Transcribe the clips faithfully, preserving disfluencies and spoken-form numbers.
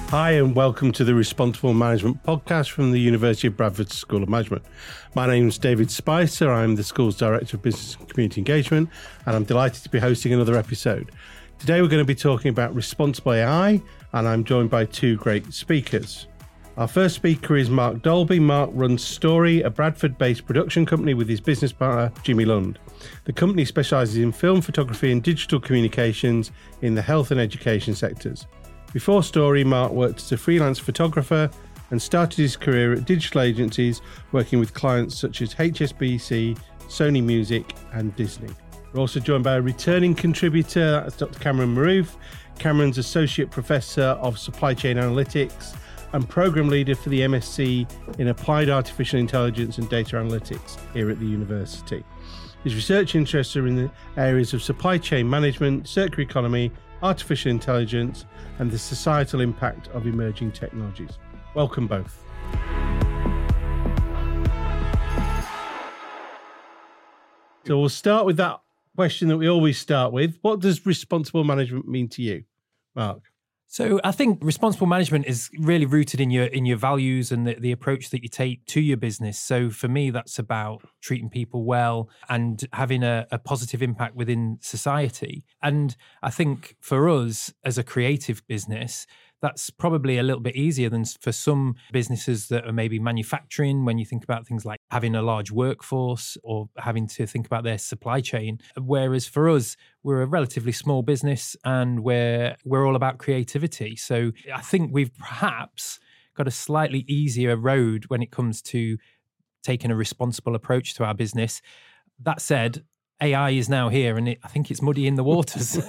Hi and welcome to the Responsible Management Podcast from the University of Bradford School of Management. My name is David Spicer. I'm the school's Director of Business and Community Engagement, and I'm delighted to be hosting another episode. Today we're going to be talking about responsible A I, and I'm joined by two great speakers. Our first speaker is Mark Dolby. Mark runs Story, a Bradford-based production company with his business partner, Jimmy Lund. The company specialises in film, photography and digital communications in the health and education sectors. Before Story, Mark worked as a freelance photographer and started his career at digital agencies, working with clients such as H S B C, Sony Music and Disney. We're also joined by a returning contributor, that's Doctor Cameron Maroof. Cameron's Associate Professor of Supply Chain Analytics and Programme Leader for the M S c in Applied Artificial Intelligence and Data Analytics here at the university. His research interests are in the areas of supply chain management, circular economy, artificial intelligence, and the societal impact of emerging technologies. Welcome both. So we'll start with that question that we always start with. What does responsible management mean to you, Mark? So I think responsible management is really rooted in your in your values and the, the approach that you take to your business. So for me, that's about treating people well and having a, a positive impact within society. And I think for us as a creative business, that's probably a little bit easier than for some businesses that are maybe manufacturing, when you think about things like having a large workforce or having to think about their supply chain. Whereas for us, we're a relatively small business and we're we're all about creativity. So I think we've perhaps got a slightly easier road when it comes to taking a responsible approach to our business. That said, A I is now here and it, I think it's muddying the waters.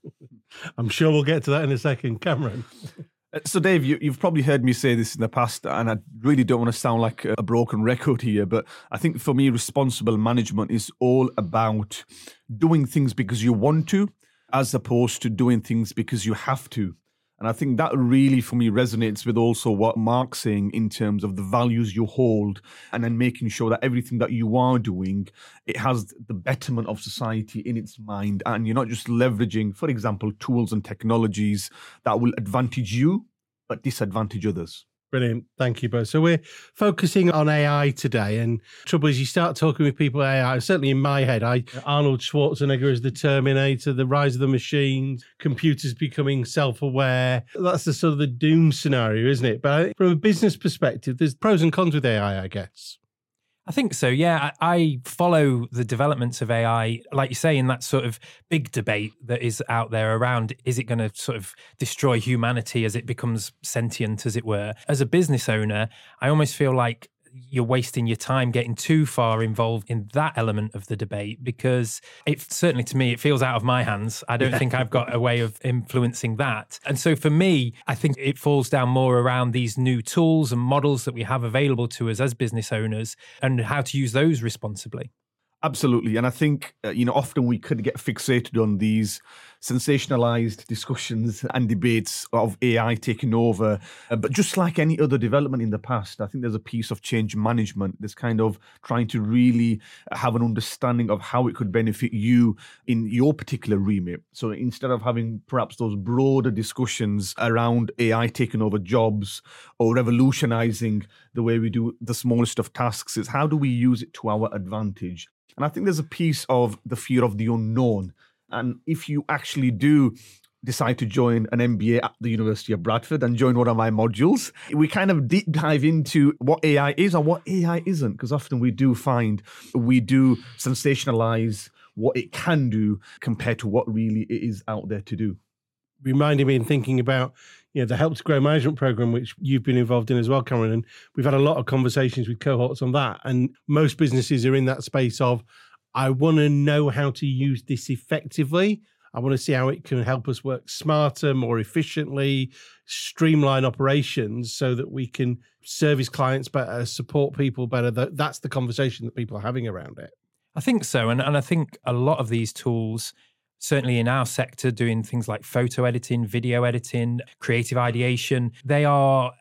I'm sure we'll get to that in a second. Cameron? So, Dave, you, you've probably heard me say this in the past, and I really don't want to sound like a broken record here, but I think for me, responsible management is all about doing things because you want to, as opposed to doing things because you have to. And I think that really, for me, resonates with also what Mark's saying in terms of the values you hold and then making sure that everything that you are doing, it has the betterment of society in its mind. And you're not just leveraging, for example, tools and technologies that will advantage you, but disadvantage others. Brilliant. Thank you both. So we're focusing on A I today, and trouble is you start talking with people A I, certainly in my head, I Arnold Schwarzenegger as the Terminator, the rise of the machines, computers becoming self-aware. That's the sort of the doom scenario, isn't it? But from a business perspective, there's pros and cons with A I, I guess. I think so, yeah. I follow the developments of A I, like you say, in that sort of big debate that is out there around, is it going to sort of destroy humanity as it becomes sentient, as it were? As a business owner, I almost feel like you're wasting your time getting too far involved in that element of the debate, because it certainly, to me, it feels out of my hands. I don't think I've got a way of influencing that. And so for me, I think it falls down more around these new tools and models that we have available to us as business owners and how to use those responsibly. Absolutely. And I think, uh, you know, often we could get fixated on these sensationalized discussions and debates of A I taking over. Uh, but just like any other development in the past, I think there's a piece of change management that's kind of trying to really have an understanding of how it could benefit you in your particular remit. So instead of having perhaps those broader discussions around A I taking over jobs or revolutionizing the way we do the smallest of tasks, is how do we use it to our advantage? And I think there's a piece of the fear of the unknown. And if you actually do decide to join an M B A at the University of Bradford and join one of my modules, we kind of deep dive into what A I is and what A I isn't, because often we do find we do sensationalize what it can do compared to what really it is out there to do. Reminding me in thinking about, you know, the Help to Grow management program, which you've been involved in as well, Cameron. And we've had a lot of conversations with cohorts on that. And most businesses are in that space of, I want to know how to use this effectively. I want to see how it can help us work smarter, more efficiently, streamline operations so that we can service clients better, support people better. That's the conversation that people are having around it. I think so. And, and I think a lot of these tools, certainly in our sector, doing things like photo editing, video editing, creative ideation, they are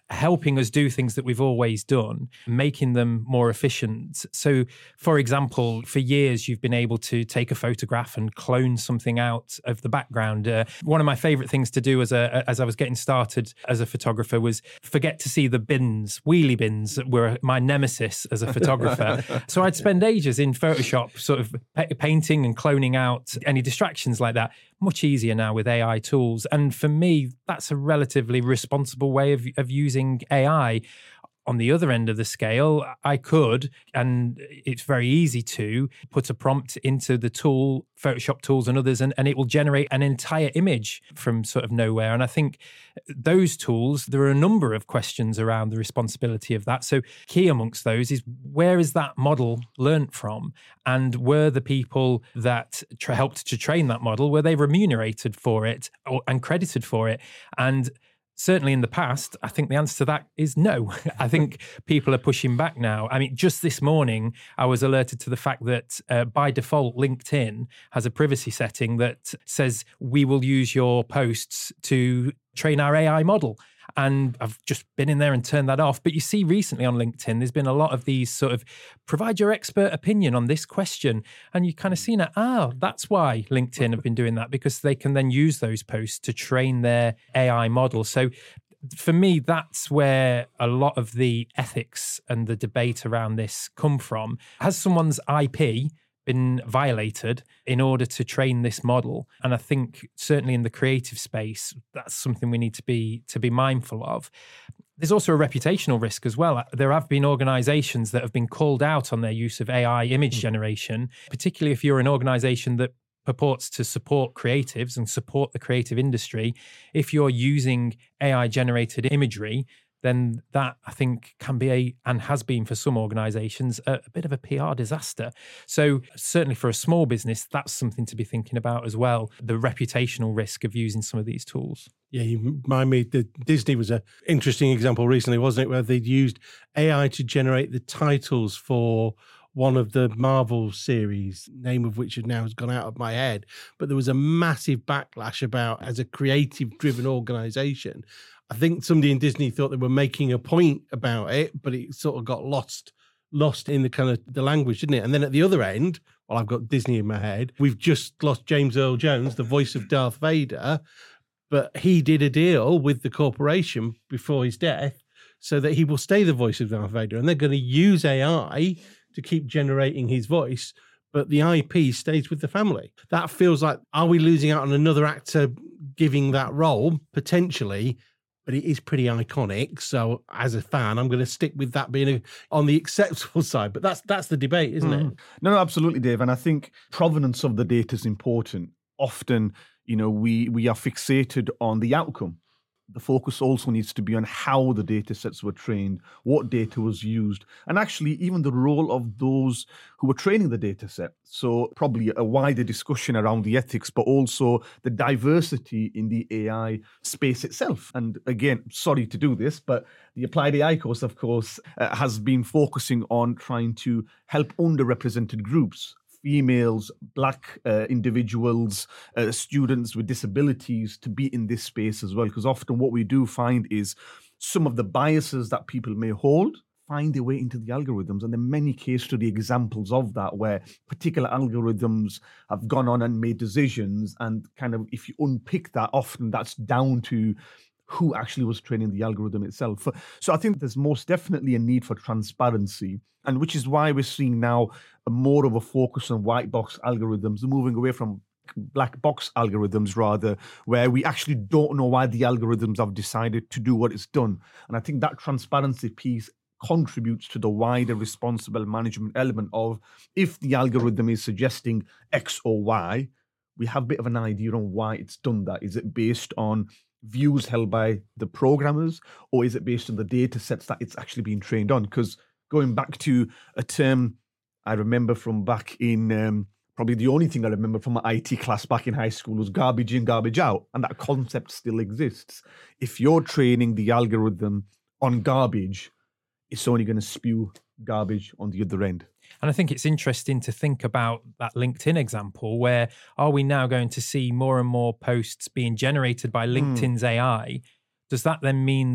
helping us do things that we've always done, making them more efficient. So, for example, for years, you've been able to take a photograph and clone something out of the background. Uh, one of my favorite things to do as a as I was getting started as a photographer was forget to see the bins. Wheelie bins were my nemesis as a photographer. So I'd spend ages in Photoshop sort of pa- painting and cloning out any distractions like that. Much easier now with A I tools. And for me, that's a relatively responsible way of, of using A I. On the other end of the scale, I could, and it's very easy to, put a prompt into the tool, Photoshop tools and others, and, and it will generate an entire image from sort of nowhere. And I think those tools, there are a number of questions around the responsibility of that. So key amongst those is, where is that model learnt from? And were the people that tra- helped to train that model, were they remunerated for it or, and credited for it? And certainly in the past, I think the answer to that is no. I think people are pushing back now. I mean, just this morning, I was alerted to the fact that uh, by default, LinkedIn has a privacy setting that says we will use your posts to train our A I model. And I've just been in there and turned that off. But you see recently on LinkedIn, there's been a lot of these sort of provide your expert opinion on this question. And you kind of seen it, ah, that's why LinkedIn have been doing that, because they can then use those posts to train their A I model. So for me, that's where a lot of the ethics and the debate around this come from. Has someone's I P been violated in order to train this model? And I think certainly in the creative space, that's something we need to be to be mindful of. There's also a reputational risk as well. There have been organizations that have been called out on their use of A I image generation, particularly if you're an organization that purports to support creatives and support the creative industry. If you're using A I generated imagery, then that, I think, can be a, and has been for some organizations, a, a bit of a P R disaster. So certainly for a small business, that's something to be thinking about as well, the reputational risk of using some of these tools. Yeah, you remind me that Disney was an interesting example recently, wasn't it, where they'd used A I to generate the titles for one of the Marvel series, name of which now has gone out of my head. But there was a massive backlash about, as a creative-driven organization, I think somebody in Disney thought they were making a point about it, but it sort of got lost lost in the kind of the language, didn't it? And then at the other end, well, I've got Disney in my head, we've just lost James Earl Jones, the voice of Darth Vader, but he did a deal with the corporation before his death so that he will stay the voice of Darth Vader. And they're going to use A I to keep generating his voice, but the I P stays with the family. That feels like, are we losing out on another actor giving that role? Potentially. But it is pretty iconic. So as a fan, I'm going to stick with that being a, on the acceptable side. But that's that's the debate, isn't mm. it? No, no, absolutely, Dave. And I think provenance of the data is important. Often, you know, we we are fixated on the outcome. The focus also needs to be on how the data sets were trained, what data was used, and actually even the role of those who were training the data set. So probably a wider discussion around the ethics, but also the diversity in the A I space itself. And again, sorry to do this, but the Applied A I course, of course, uh, has been focusing on trying to help underrepresented groups, females, Black uh, individuals, uh, students with disabilities, to be in this space as well. Because often what we do find is some of the biases that people may hold find their way into the algorithms. And there are many case study examples of that, where particular algorithms have gone on and made decisions. And kind of, if you unpick that, often that's down to who actually was training the algorithm itself. So I think there's most definitely a need for transparency, and which is why we're seeing now a more of a focus on white box algorithms, moving away from black box algorithms rather, where we actually don't know why the algorithms have decided to do what it's done. And I think that transparency piece contributes to the wider responsible management element of, if the algorithm is suggesting X or Y, we have a bit of an idea on why it's done that. Is it based on views held by the programmers, or is it based on the data sets that it's actually being trained on? Because going back to a term I remember from back in, um, probably the only thing I remember from my I T class back in high school was garbage in, garbage out. And that concept still exists. If you're training the algorithm on garbage, it's only going to spew garbage on the other end. And I think it's interesting to think about that LinkedIn example, where are we now going to see more and more posts being generated by LinkedIn's mm. A I? Does that then mean that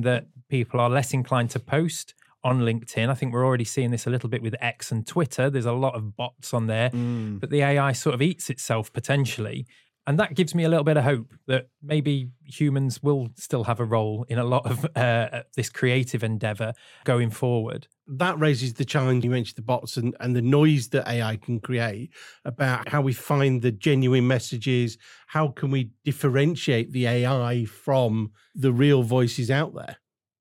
people are less inclined to post on LinkedIn. I think we're already seeing this a little bit with X and Twitter. There's a lot of bots on there, mm. but the A I sort of eats itself potentially. And that gives me a little bit of hope that maybe humans will still have a role in a lot of uh, this creative endeavor going forward. That raises the challenge. You mentioned the bots and, and the noise that A I can create about how we find the genuine messages. How can we differentiate the A I from the real voices out there?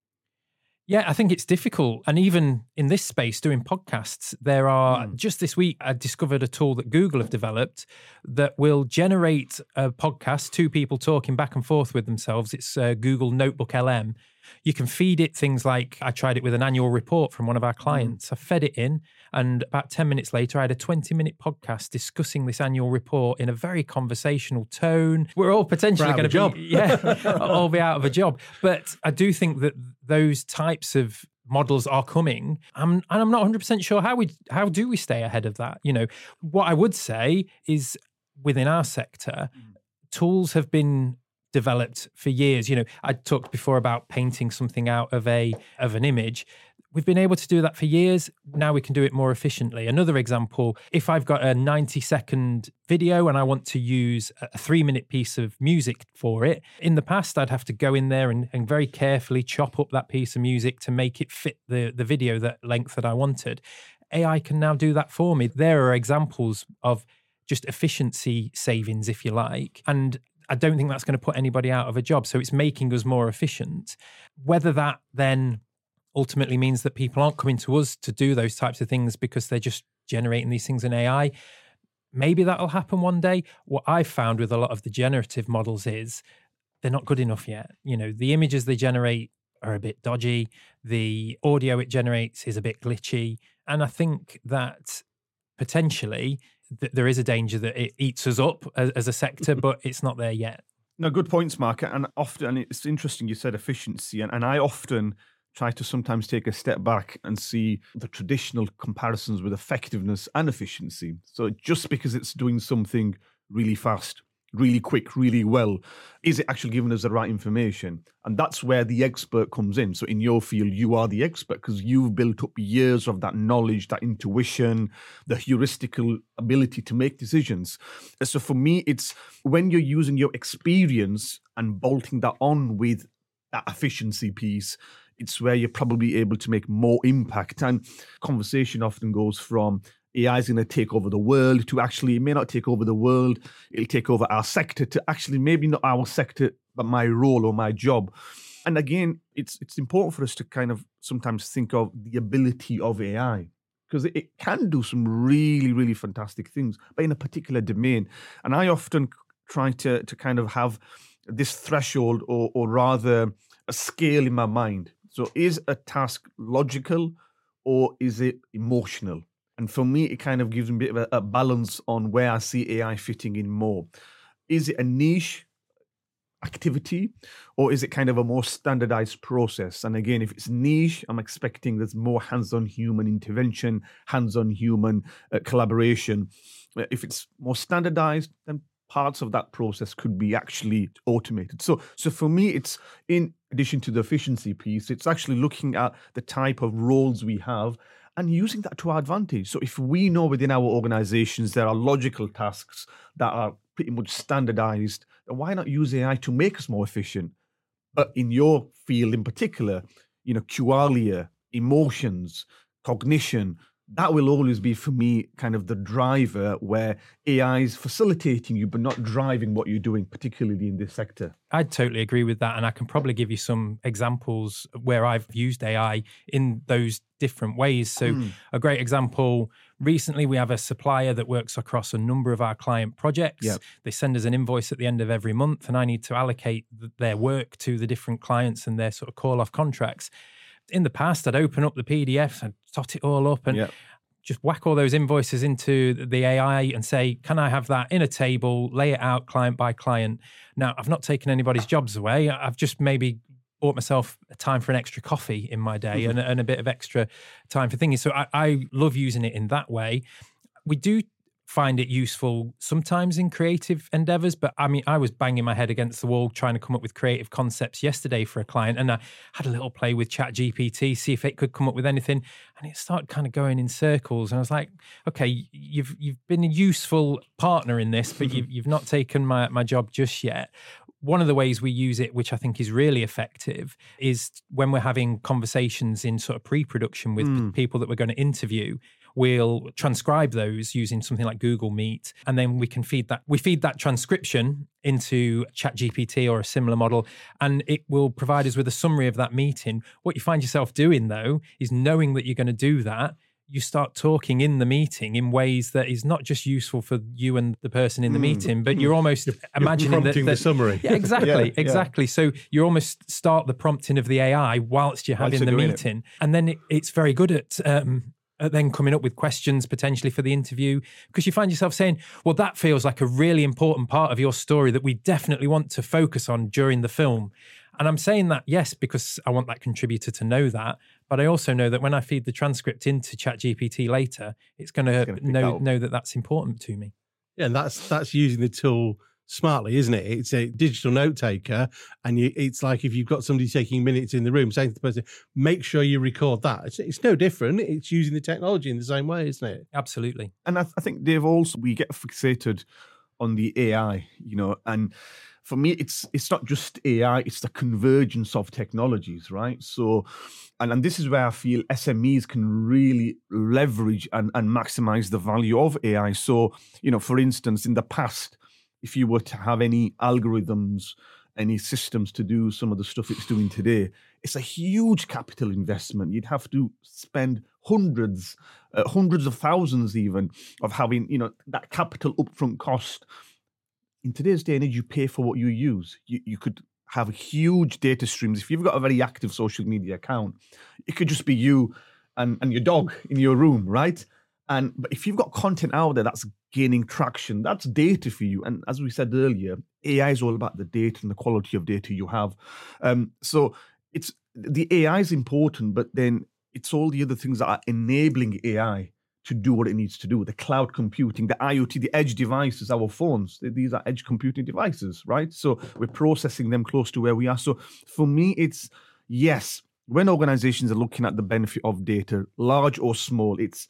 Yeah, I think it's difficult. And even in this space, doing podcasts, there are, mm. just this week, I discovered a tool that Google have developed that will generate a podcast, two people talking back and forth with themselves. It's uh, Google Notebook L M. You can feed it things like, I tried it with an annual report from one of our clients. Mm. I fed it in, and about ten minutes later, I had a twenty minute podcast discussing this annual report in a very conversational tone. We're all potentially going to be, yeah, all be out of a job. But I do think that those types of models are coming, um, and I'm not one hundred percent sure how we how do we stay ahead of that. You know, what I would say is within our sector, mm. tools have been developed for years. You know, I talked before about painting something out of a of an image. We've been able to do that for years. Now we can do it more efficiently. Another example, if I've got a ninety second video and I want to use a three minute piece of music for it, in the past, I'd have to go in there and, and very carefully chop up that piece of music to make it fit the, the video that length that I wanted. A I can now do that for me. There are examples of just efficiency savings, if you like. And I don't think that's going to put anybody out of a job. So it's making us more efficient. Whether that then ultimately means that people aren't coming to us to do those types of things because they're just generating these things in A I, maybe that'll happen one day. What I've found with a lot of the generative models is they're not good enough yet. You know, the images they generate are a bit dodgy. The audio it generates is a bit glitchy. And I think that potentially th- there is a danger that it eats us up as, as a sector, but it's not there yet. No, good points, Mark. And often, and it's interesting you said efficiency, and, and I often try to sometimes take a step back and see the traditional comparisons with effectiveness and efficiency. So just because it's doing something really fast, really quick, really well, is it actually giving us the right information? And that's where the expert comes in. So in your field, you are the expert because you've built up years of that knowledge, that intuition, the heuristical ability to make decisions. So for me, it's when you're using your experience and bolting that on with that efficiency piece, it's where you're probably able to make more impact. And conversation often goes from A I is going to take over the world to actually, it may not take over the world, it'll take over our sector to actually maybe not our sector, but my role or my job. And again, it's it's important for us to kind of sometimes think of the ability of A I, because it, it can do some really, really fantastic things, but in a particular domain. And I often try to, to kind of have this threshold or, or rather a scale in my mind. So is a task logical or is it emotional? And for me, it kind of gives me a bit of a, a balance on where I see A I fitting in more. Is it a niche activity or is it kind of a more standardized process? And again, if it's niche, I'm expecting there's more hands-on human intervention, hands-on human uh, collaboration. If it's more standardized, then parts of that process could be actually automated. So, so for me, it's in addition to the efficiency piece, it's actually looking at the type of roles we have and using that to our advantage. So if we know within our organizations there are logical tasks that are pretty much standardized, then why not use A I to make us more efficient? But in your field in particular, you know, qualia, emotions, cognition, that will always be for me kind of the driver where A I is facilitating you, but not driving what you're doing, particularly in this sector. I'd totally agree with that. And I can probably give you some examples where I've used A I in those different ways. So mm. a great example, recently we have a supplier that works across a number of our client projects. Yep. They send us an invoice at the end of every month and I need to allocate their work to the different clients and their sort of call off contracts. In the past, I'd open up the P D Fs, I'd tot it all up and yep. just whack all those invoices into the A I and say, can I have that in a table, lay it out client by client? Now, I've not taken anybody's jobs away. I've just maybe bought myself a time for an extra coffee in my day mm-hmm. and, and a bit of extra time for thinking. So I, I love using it in that way. We do find it useful sometimes in creative endeavors. But I mean, I was banging my head against the wall trying to come up with creative concepts yesterday for a client, and I had a little play with ChatGPT, see if it could come up with anything, and it started kind of going in circles. And I was like, okay, you've you've been a useful partner in this, but you've, you've not taken my, my job just yet. One of the ways we use it, which I think is really effective, is when we're having conversations in sort of pre-production with mm. people that we're going to interview. We'll transcribe those using something like Google Meet, and then we can feed that. We feed that transcription into ChatGPT or a similar model, and it will provide us with a summary of that meeting. What you find yourself doing, though, is knowing that you're going to do that, you start talking in the meeting in ways that is not just useful for you and the person in the mm. meeting, but you're almost you're, imagining you're prompting that, that the summary. Yeah, exactly, yeah, exactly. Yeah. So you almost start the prompting of the A I whilst you're having whilst the you're meeting, it. and then it, it's very good at. Um, at then coming up with questions potentially for the interview, because you find yourself saying, well, that feels like a really important part of your story that we definitely want to focus on during the film. And I'm saying that, yes, because I want that contributor to know that, but I also know that when I feed the transcript into ChatGPT later, it's going to know, that know that that's important to me. Yeah, and that's that's using the tool smartly, isn't it? It's a digital note taker, and you, it's like if you've got somebody taking minutes in the room, saying to the person, make sure you record that. It's, it's no different. It's using the technology in the same way, isn't it? Absolutely. And I, th- I think, Dave, also we get fixated on the A I, you know, and for me, it's it's not just A I, it's the convergence of technologies, right? So, and, and this is where I feel S M Es can really leverage and, and maximize the value of A I. So, you know, for instance, in the past, if you were to have any algorithms, any systems to do some of the stuff it's doing today, it's a huge capital investment. You'd have to spend hundreds, uh, hundreds of thousands even of having, you know, that capital upfront cost. In today's day and age, you pay for what you use. You, you could have huge data streams. If you've got a very active social media account, it could just be you and, and your dog in your room, right? And but if you've got content out there that's gaining traction, that's data for you. And as we said earlier, A I is all about the data and the quality of data you have. Um, so it's the A I is important, but then it's all the other things that are enabling A I to do what it needs to do. The cloud computing, the I O T, the edge devices, our phones, these are edge computing devices, right? So we're processing them close to where we are. So for me, it's yes, when organizations are looking at the benefit of data, large or small, it's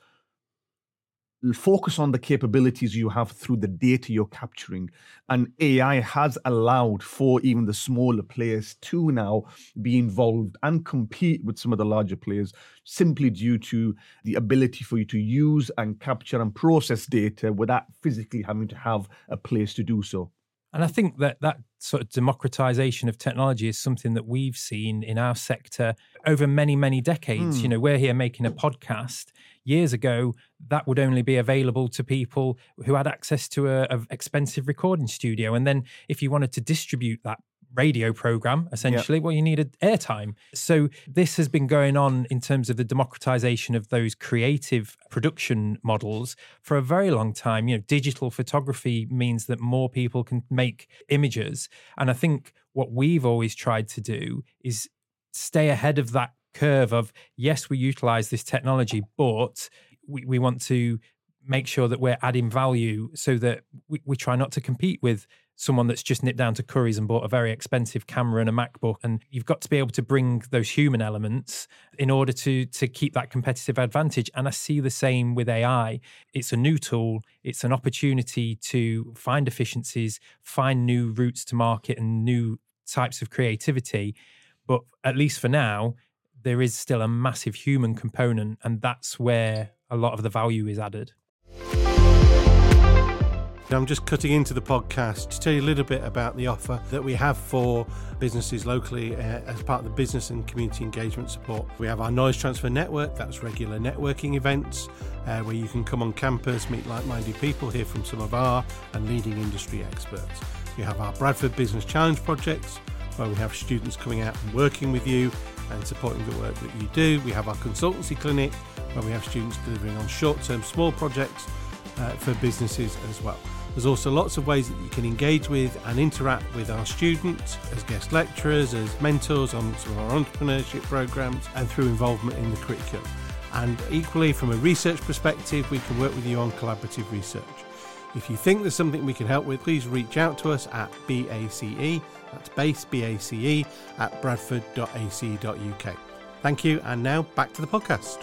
focus on the capabilities you have through the data you're capturing. And A I has allowed for even the smaller players to now be involved and compete with some of the larger players simply due to the ability for you to use and capture and process data without physically having to have a place to do so. And I think that that sort of democratization of technology is something that we've seen in our sector over many, many decades. Mm. You know, we're here making a podcast. Years ago, that would only be available to people who had access to a, a expensive recording studio. And then if you wanted to distribute that radio program, essentially, yep. well, you needed airtime. So this has been going on in terms of the democratization of those creative production models for a very long time. You know, digital photography means that more people can make images. And I think what we've always tried to do is stay ahead of that curve of, yes, we utilize this technology, but we, we want to make sure that we're adding value so that we, we try not to compete with someone that's just nipped down to Curry's and bought a very expensive camera and a MacBook. And you've got to be able to bring those human elements in order to, to keep that competitive advantage. And I see the same with A I. It's a new tool. It's an opportunity to find efficiencies, find new routes to market and new types of creativity. But at least for now, there is still a massive human component, and that's where a lot of the value is added. I'm just cutting into the podcast to tell you a little bit about the offer that we have for businesses locally uh, as part of the business and community engagement support. We have our Noise Transfer Network, that's regular networking events uh, where you can come on campus, meet like-minded people, hear from some of our and leading industry experts. We have our Bradford Business Challenge projects where we have students coming out and working with you and supporting the work that you do. We have our consultancy clinic where we have students delivering on short-term small projects uh, for businesses as well. There's also lots of ways that you can engage with and interact with our students as guest lecturers, as mentors on some of our entrepreneurship programs, and through involvement in the curriculum. And equally, from a research perspective, we can work with you on collaborative research. If you think there's something we can help with, please reach out to us at BACE, that's base, B A C E, at bradford dot a c dot u k. Thank you, and now back to the podcast.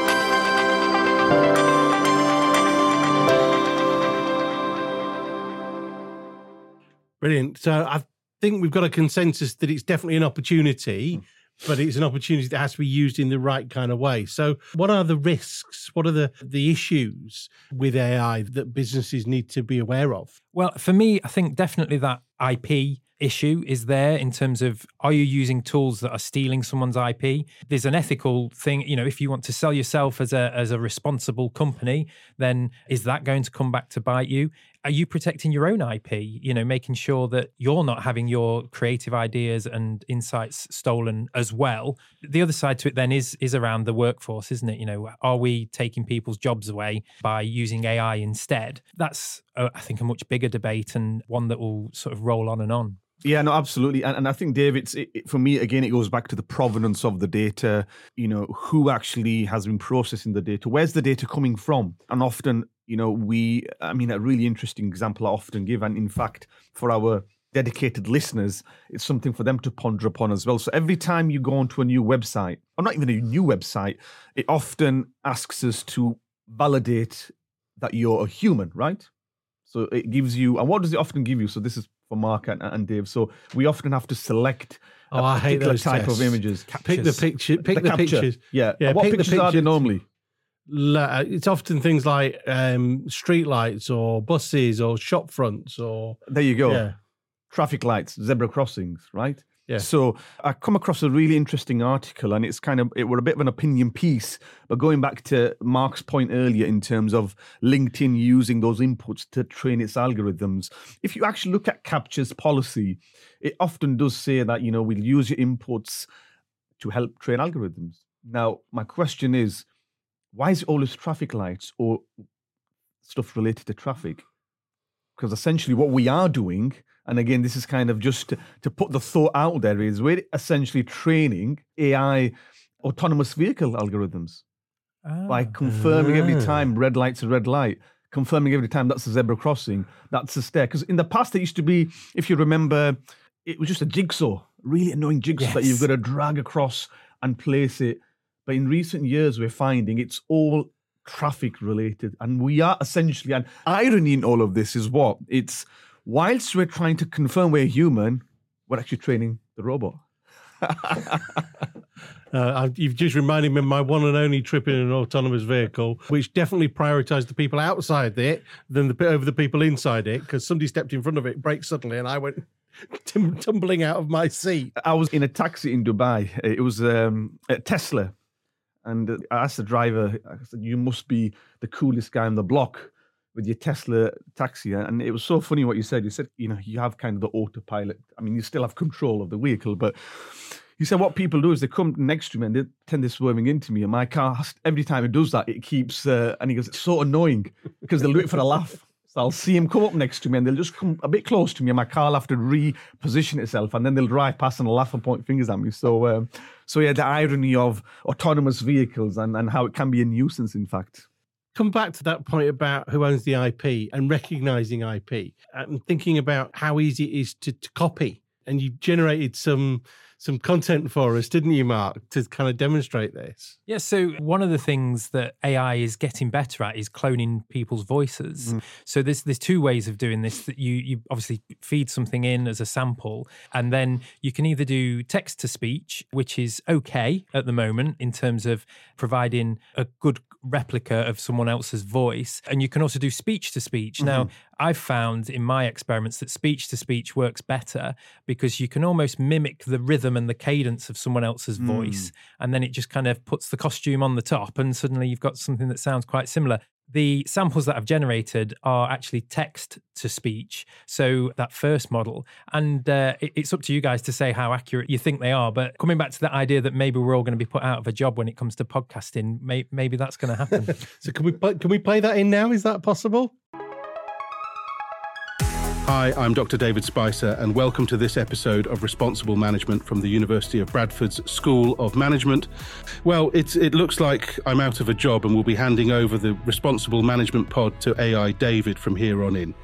Brilliant. So I think we've got a consensus that it's definitely an opportunity, but it's an opportunity that has to be used in the right kind of way. So what are the risks? What are the, the issues with A I that businesses need to be aware of? Well, for me, I think definitely that I P issue is there in terms of, are you using tools that are stealing someone's I P? There's an ethical thing, you know, if you want to sell yourself as a as a responsible company, then is that going to come back to bite you? Are you protecting your own I P? You know, making sure that you're not having your creative ideas and insights stolen as well. The other side to it then is is around the workforce, isn't it? You know, are we taking people's jobs away by using A I instead? That's, uh, I think, a much bigger debate and one that will sort of roll on and on. Yeah, no, absolutely. And, and I think, Dave, it's, it, it, for me, again, it goes back to the provenance of the data, you know, who actually has been processing the data, where's the data coming from? And often, you know, we, I mean, a really interesting example I often give, and in fact, for our dedicated listeners, it's something for them to ponder upon as well. So every time you go onto a new website, or not even a new website, it often asks us to validate that you're a human, right? So it gives you, and what does it often give you? So this is for Mark and, and Dave. So we often have to select oh, a I hate particular those type tests. of images. Pick the picture. Pick the, the pictures. Yeah. yeah what pick pictures, the pictures are they normally? It's often things like um, street lights or buses or shop fronts or... There you go. Yeah. Traffic lights, zebra crossings, right? Yeah. So I come across a really interesting article, and it's kind of, it were a bit of an opinion piece, but going back to Mark's point earlier in terms of LinkedIn using those inputs to train its algorithms, if you actually look at CAPTCHA's policy, it often does say that, you know, we'll use your inputs to help train algorithms. Now, my question is, why is it always traffic lights or stuff related to traffic? Because essentially what we are doing, and again, this is kind of just to, to put the thought out there, is we're essentially training A I autonomous vehicle algorithms ah. by confirming ah. every time red light's a red light, confirming every time that's a zebra crossing, that's a stair. Because in the past, it used to be, if you remember, it was just a jigsaw, really annoying jigsaw yes. that you've got to drag across and place it. But in recent years, we're finding it's all traffic related. And we are essentially, and irony in all of this is what? It's, whilst we're trying to confirm we're human, we're actually training the robot. uh, you've just reminded me of my one and only trip in an autonomous vehicle, which definitely prioritised the people outside it than the over the people inside it, because somebody stepped in front of it, braked suddenly, and I went tum- tumbling out of my seat. I was in a taxi in Dubai. It was um, a Tesla. And I asked the driver, I said, you must be the coolest guy on the block with your Tesla taxi. And it was so funny what you said. You said, you know, you have kind of the autopilot. I mean, you still have control of the vehicle, but you said what people do is they come next to me and they tend to swerving into me. And my car, every time it does that, it keeps, uh, and he goes, it's so annoying because they'll do it for a laugh. So I'll see him come up next to me and they'll just come a bit close to me and my car will have to reposition itself and then they'll drive past and laugh and point fingers at me. So, um, so yeah, the irony of autonomous vehicles and, and how it can be a nuisance, in fact. Come back to that point about who owns the I P and recognising I P and thinking about how easy it is to, to copy. And you generated some some content for us, didn't you, Mark, to kind of demonstrate this? Yeah, so one of the things that A I is getting better at is cloning people's voices. Mm. So there's there's two ways of doing this. That you you obviously feed something in as a sample, and then you can either do text to speech, which is okay at the moment in terms of providing a good replica of someone else's voice, and you can also do speech to speech. Mm-hmm. Now, I've found in my experiments that speech to speech works better because you can almost mimic the rhythm and the cadence of someone else's mm. voice, and then it just kind of puts the costume on the top, and suddenly you've got something that sounds quite similar. The samples that I've generated are actually text to speech, so that first model, and uh, it, it's up to you guys to say how accurate you think they are. But coming back to that idea that maybe we're all going to be put out of a job when it comes to podcasting, may, maybe that's going to happen. So can we can we play that in now? Is that possible? Hi, I'm Doctor David Spicer, and welcome to this episode of Responsible Management from the University of Bradford's School of Management. Well, it's, it looks like I'm out of a job and will be handing over the Responsible Management pod to A I David from here on in.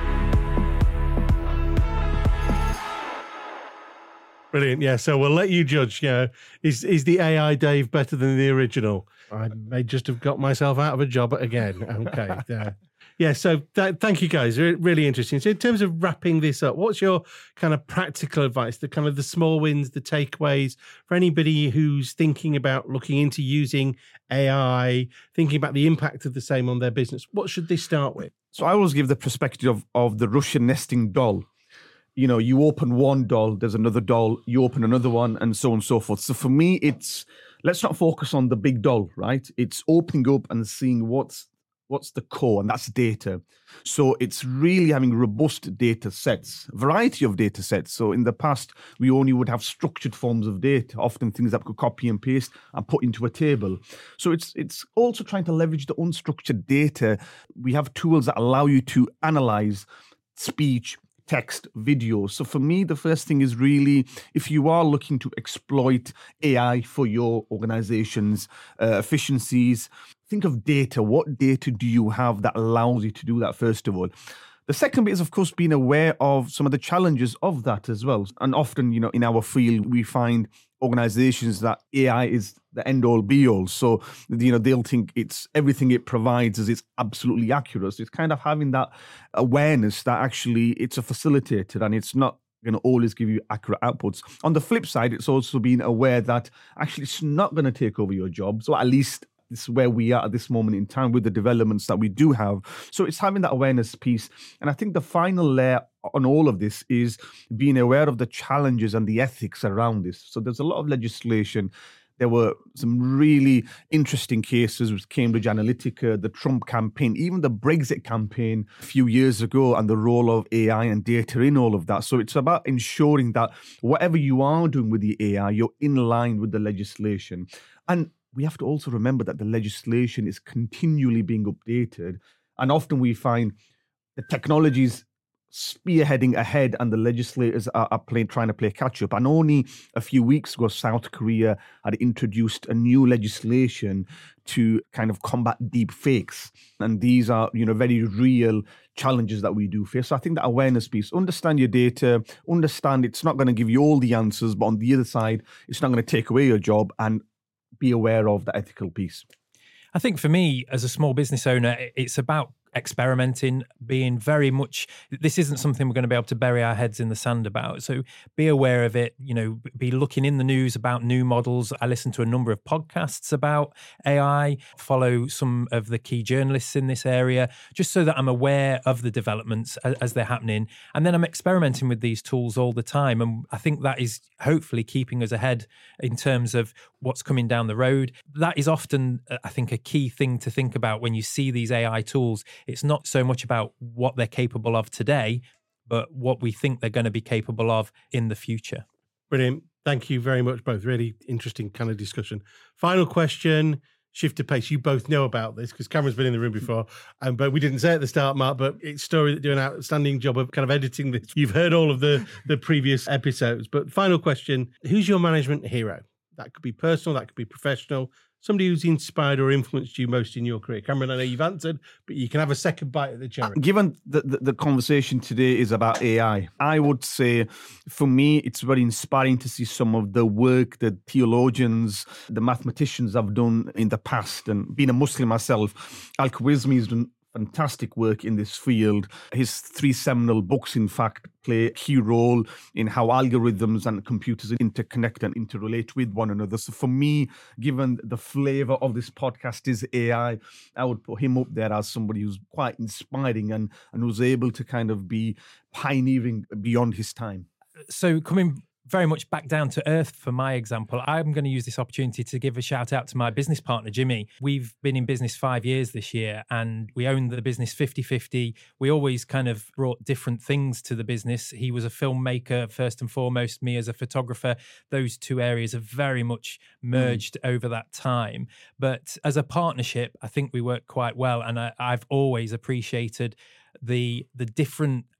Brilliant. Yeah, so we'll let you judge. You know, is is the A I Dave better than the original? I may just have got myself out of a job again. Okay. Yeah. Yeah, so th- thank you guys. Re- really interesting. So in terms of wrapping this up, what's your kind of practical advice, the kind of the small wins, the takeaways for anybody who's thinking about looking into using A I, thinking about the impact of the same on their business? What should they start with? So I always give the perspective of, of the Russian nesting doll. You know, you open one doll, there's another doll, you open another one, and so on and so forth. So for me, it's, let's not focus on the big doll, right? It's opening up and seeing what's What's the core, and that's data. So it's really having robust data sets, variety of data sets. So in the past, we only would have structured forms of data, often things that could copy and paste and put into a table. So it's it's also trying to leverage the unstructured data. We have tools that allow you to analyze speech, text, video. So for me, the first thing is really, if you are looking to exploit A I for your organization's uh, efficiencies, think of data. What data do you have that allows you to do that, first of all? The second bit is, of course, being aware of some of the challenges of that as well. And often, you know, in our field, we find organizations that A I is the end all be all. So, you know, they'll think it's everything it provides is it's absolutely accurate. So it's kind of having that awareness that actually it's a facilitator and it's not going to always give you accurate outputs. On the flip side, it's also being aware that actually it's not going to take over your job. So at least this is where we are at this moment in time with the developments that we do have. So it's having that awareness piece. And I think the final layer on all of this is being aware of the challenges and the ethics around this. So there's a lot of legislation. There were some really interesting cases with Cambridge Analytica, the Trump campaign, even the Brexit campaign a few years ago, and the role of A I and data in all of that. So it's about ensuring that whatever you are doing with the A I, you're in line with the legislation. And we have to also remember that the legislation is continually being updated. And often we find the technologies spearheading ahead and the legislators are, are play, trying to play catch up. And only a few weeks ago, South Korea had introduced a new legislation to kind of combat deep fakes. And these are, you know, very real challenges that we do face. So I think that awareness piece, understand your data, understand it's not going to give you all the answers, but on the other side, it's not going to take away your job, and be aware of the ethical piece. I think for me, as a small business owner, it's about experimenting, being very much, this isn't something we're going to be able to bury our heads in the sand about. So be aware of it, you know, be looking in the news about new models. I listen to a number of podcasts about A I, follow some of the key journalists in this area, just so that I'm aware of the developments as, as they're happening. And then I'm experimenting with these tools all the time. And I think that is hopefully keeping us ahead in terms of what's coming down the road. That is often, I think, a key thing to think about when you see these A I tools. It's not so much about what they're capable of today, but what we think they're going to be capable of in the future. Brilliant. Thank you very much, both. Really interesting kind of discussion. Final question, shift of pace. You both know about this because Cameron's been in the room before, um, but we didn't say at the start, Mark, but it's Story that do an outstanding job of kind of editing this. You've heard all of the, the previous episodes, but final question, who's your management hero? That could be personal, that could be professional. Somebody who's inspired or influenced you most in your career. Cameron, I know you've answered, but you can have a second bite at the cherry. Given the, the, the conversation today is about A I, I would say for me, it's very inspiring to see some of the work that theologians, the mathematicians have done in the past. And being a Muslim myself, Al-Khwarizmi has done fantastic work in this field. His three seminal books, in fact, play a key role in how algorithms and computers interconnect and interrelate with one another. So for me, given the flavor of this podcast is A I, I would put him up there as somebody who's quite inspiring and, and who's able to kind of be pioneering beyond his time. So coming very much back down to earth for my example, I'm going to use this opportunity to give a shout out to my business partner, Jimmy. We've been in business five years this year and we own the business fifty-fifty. We always kind of brought different things to the business. He was a filmmaker, first and foremost, me as a photographer. Those two areas have very much merged mm. over that time. But as a partnership, I think we work quite well. And I, I've always appreciated the the different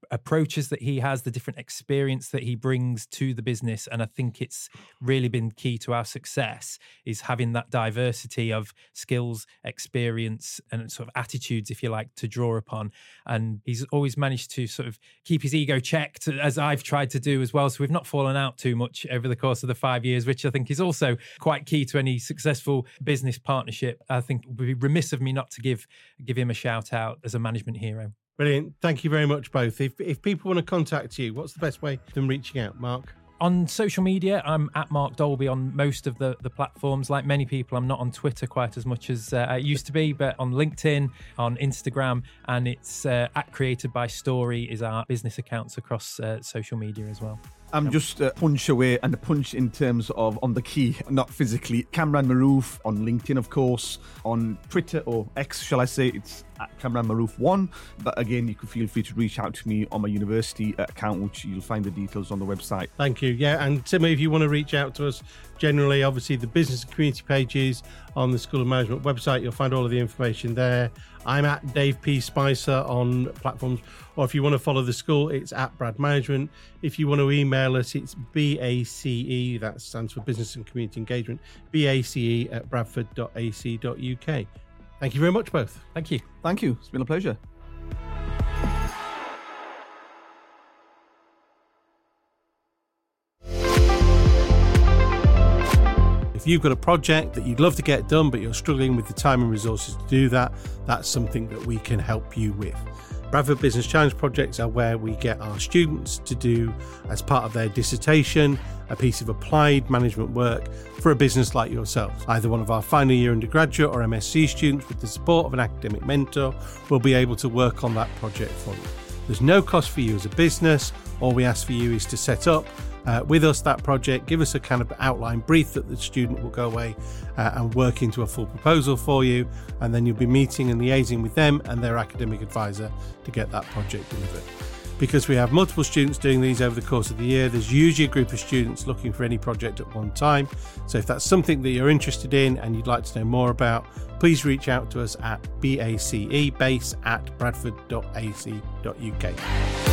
approaches that he has, the different experience that he brings to the business. And I think it's really been key to our success is having that diversity of skills, experience, and sort of attitudes, if you like, to draw upon. And he's always managed to sort of keep his ego checked, as I've tried to do as well. So we've not fallen out too much over the course of the five years, which I think is also quite key to any successful business partnership. I think it would be remiss of me not to give give him a shout out as a management hero. Brilliant. Thank you very much, both. If if people want to contact you, what's the best way of them reaching out, Mark? On social media, I'm at Mark Dolby on most of the, the platforms. Like many people, I'm not on Twitter quite as much as uh, I used to be, but on LinkedIn, on Instagram, and it's uh, at Created by Story is our business accounts across uh, social media as well. I'm just uh, punch away, and the punch in terms of on the key, not physically. Kamran Maroof on LinkedIn, of course. On Twitter, or X, shall I say, it's at Kamran Maroof one. But again, you can feel free to reach out to me on my university account, which you'll find the details on the website. Thank you. Yeah, and Timmy, if you want to reach out to us, generally, obviously, the business and community pages on the School of Management website, you'll find all of the information there. I'm at Dave P. Spicer on platforms, or if you want to follow the school, it's at Brad Management. If you want to email us, it's B A C E, that stands for Business and Community Engagement, B A C E at bradford dot a c dot u k. Thank you very much, both. Thank you. Thank you. It's been a pleasure. If you've got a project that you'd love to get done, but you're struggling with the time and resources to do that, that's something that we can help you with. Bradford Business Challenge projects are where we get our students to do, as part of their dissertation, a piece of applied management work for a business like yourselves. Either one of our final year undergraduate or M S c students, with the support of an academic mentor, will be able to work on that project for you. There's no cost for you as a business. All we ask for you is to set up Uh, with us that project, give us a kind of outline brief that the student will go away uh, and work into a full proposal for you, and then you'll be meeting and liaising with them and their academic advisor to get that project delivered. Because we have multiple students doing these over the course of the year, there's usually a group of students looking for any project at one time. So if that's something that you're interested in and you'd like to know more about, please reach out to us at B A C E base at bradford dot a c dot u k.